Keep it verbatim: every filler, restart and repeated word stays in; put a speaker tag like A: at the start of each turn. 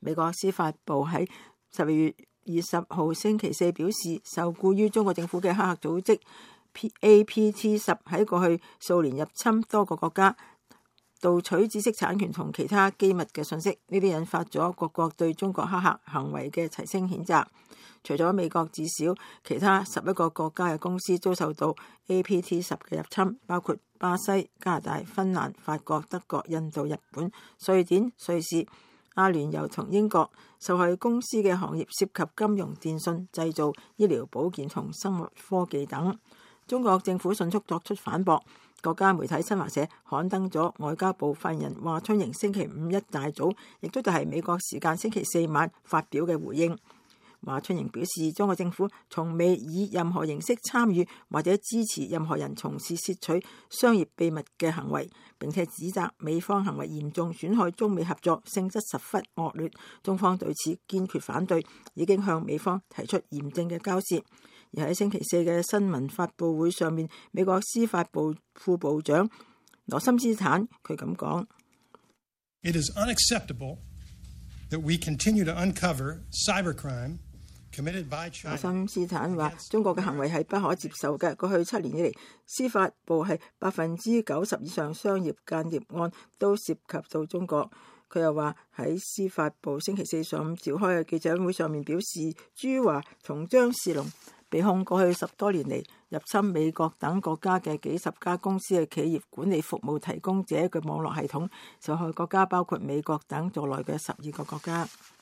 A: 美國司法部喺十二月二十號星期四表示，受雇於中國政府嘅黑客組織 A P T 十喺過去數年入侵多個國家，盜取知識產權同其他機密嘅信息，呢啲引發咗各國對中國黑客行為嘅齊聲譴責。除咗美國，至少其他十一個國家嘅公司遭受到 A P T 十嘅入侵，包括巴西、加拿大、芬蘭、法國、德國、印度、日本、瑞典、瑞士、阿聯酋同英國。受害公司嘅行業涉及金融、電信、製造、醫療保健同生物科技等。中國政府迅速作出反駁。國家媒體新華社刊登咗外交部發言人華春瑩星期五一大早，亦都就係美國時間星期四晚發表嘅回應。華春瑩表示，中國政府從未以任何形式參與或者支持任何人從事竊取商業秘密嘅行為，並且指責美方行為嚴重損害中美合作，性質十分惡劣。中方對此堅決反對，已經向美方提出嚴正嘅交涉。而喺星期四嘅新聞發佈會上面，美國司法部副部長羅森斯坦佢咁講
B: ：It is unacceptable that we continue to uncover cybercrime committed by China。
A: 羅森斯坦話：中國嘅行為係不可接受嘅。過去七年以嚟，司法部係百分之九十以上商業間諜案都涉及到中國。佢又話喺司法部星期四上午召開嘅記者會上面表示，朱華同張士龍被控過去十多年嚟入侵美國等國家嘅幾十家公司嘅企業管理服務提供者嘅網絡系統，受害國家包括美國等在內嘅十二個國家。